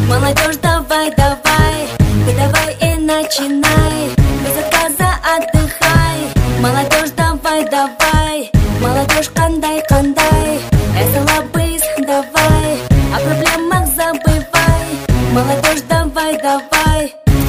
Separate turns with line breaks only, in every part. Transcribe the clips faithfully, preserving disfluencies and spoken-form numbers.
Молодежь, давай, давай, ты давай и начинай, без отказа отдыхай. Молодежь, давай, давай, молодежь, кандай, кандай, эсэлабыз, давай, о проблемах забывай. Молодежь, давай, давай.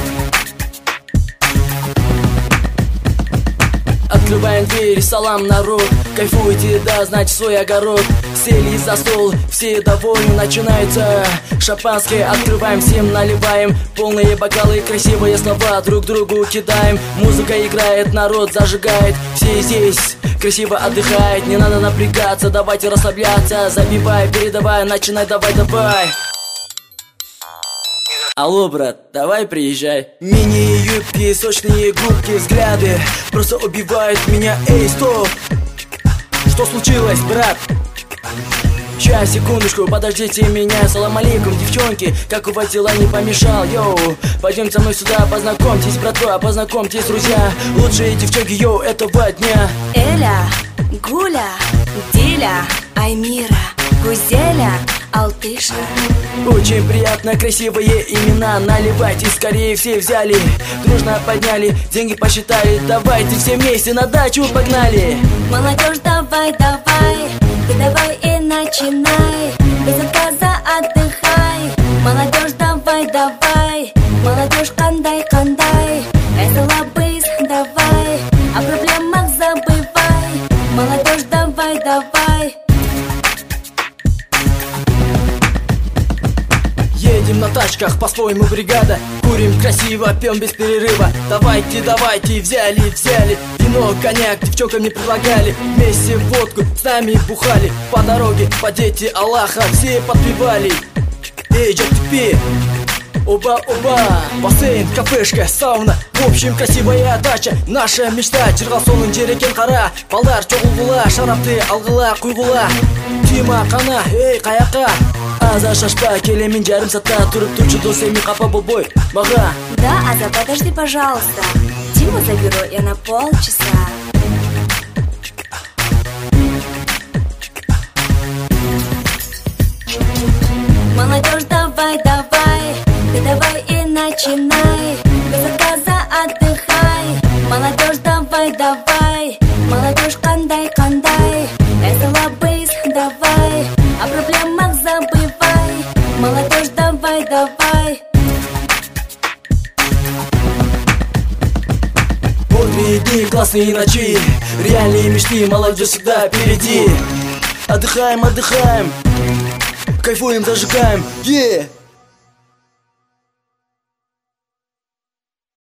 Открываем двери, салам, народ. Кайфуйте, да, знать свой огород. Сели за стол, все довольны. Начинается шампанское, открываем, всем наливаем. Полные бокалы, красивые слова друг другу кидаем. Музыка играет, народ зажигает. Все здесь красиво отдыхает. Не надо напрягаться, давайте расслабляться. Забивай, передавай, начинай, давай, давай. Алло, брат, давай приезжай. Мини-юбки, сочные губки, взгляды просто убивают меня. Эй, стоп! Что случилось, брат? Сейчас, секундочку, подождите меня. Салам алейкум, девчонки, как у вас дела, не помешал? Йоу, пойдем со мной сюда, познакомьтесь, братва, познакомьтесь, друзья. Лучшие девчонки, йоу, этого дня.
Эля, Гуля, Диля, Аймира, Гузеля, Алтыша.
Очень приятно, красивые имена. Наливайте, скорее все взяли. Дружно подняли, деньги посчитали. Давайте все вместе на дачу погнали.
Молодежь, давай, давай, ты давай и начинай, без отказа отдыхай. Молодежь, давай, давай, молодежь, кандай, кандай, эсэлабыз, давай, о проблемах забывай. Молодежь, давай, давай.
Едем на тачках, по-своему бригада. Курим красиво, пьем без перерыва. Давайте, давайте, взяли, взяли. Вино, коньяк, девчонкам не предлагали. Вместе водку с нами бухали. По дороге, по дети Аллаха, все подпевали. Эй, джек, ты оба-оба. Бассейн, кафешка, сауна. В общем, красивая дача. Наша мечта. Черғалсоның жерекен қара. Балдар чоғылғыла, шарапты алғыла, құйғыла. Тима, қана, эй, қаяққа. Аза шашпа, келемін жарым сатта. Тұрып тұрчы дос, эми қапа болбой маға.
Да, Аза, подожди, пожалуйста. Тиму заберу я на полчаса. Молодежь, давай, давай, ты давай и начинай, без отказа отдыхай. Молодежь, давай, давай, молодежь, кандай, кандай, эсэлабыз, давай, о проблемах забывай. Молодежь, давай, давай.
Бодрые дни, классные ночи, реальные мечты, молодежь всегда впереди. Отдыхаем, отдыхаем, кайфуем, зажигаем, yeah!